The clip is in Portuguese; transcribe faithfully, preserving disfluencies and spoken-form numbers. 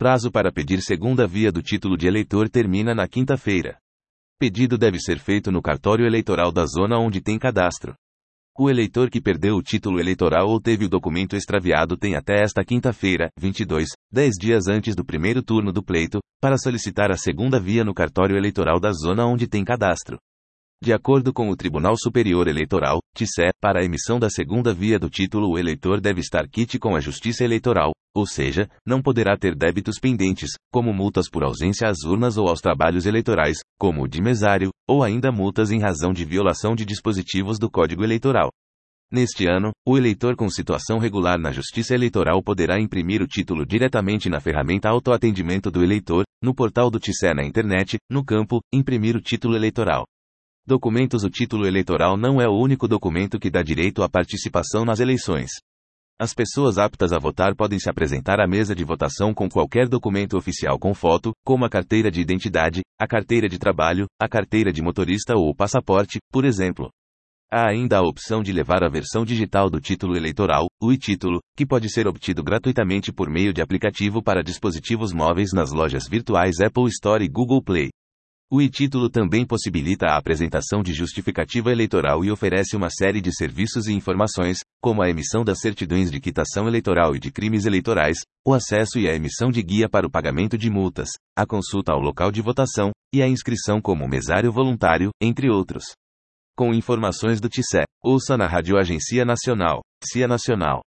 Prazo para pedir segunda via do título de eleitor termina na quinta-feira. Pedido deve ser feito no cartório eleitoral da zona onde tem cadastro. O eleitor que perdeu o título eleitoral ou teve o documento extraviado tem até esta quinta-feira, vinte e dois, dez dias antes do primeiro turno do pleito, para solicitar a segunda via no cartório eleitoral da zona onde tem cadastro. De acordo com o Tribunal Superior Eleitoral, T S E, para a emissão da segunda via do título o eleitor deve estar quite com a Justiça Eleitoral, ou seja, não poderá ter débitos pendentes, como multas por ausência às urnas ou aos trabalhos eleitorais, como o de mesário, ou ainda multas em razão de violação de dispositivos do Código Eleitoral. Neste ano, o eleitor com situação regular na Justiça Eleitoral poderá imprimir o título diretamente na ferramenta Autoatendimento do Eleitor, no portal do T S E na internet, no campo Imprimir o título eleitoral. Documentos. O título eleitoral não é o único documento que dá direito à participação nas eleições. As pessoas aptas a votar podem se apresentar à mesa de votação com qualquer documento oficial com foto, como a carteira de identidade, a carteira de trabalho, a carteira de motorista ou o passaporte, por exemplo. Há ainda a opção de levar a versão digital do título eleitoral, o e-título, que pode ser obtido gratuitamente por meio de aplicativo para dispositivos móveis nas lojas virtuais Apple Store e Google Play. O e-título também possibilita a apresentação de justificativa eleitoral e oferece uma série de serviços e informações, como a emissão das certidões de quitação eleitoral e de crimes eleitorais, o acesso e a emissão de guia para o pagamento de multas, a consulta ao local de votação, e a inscrição como mesário voluntário, entre outros. Com informações do T S E, ouça na Rádio Agência Nacional, C I A Nacional.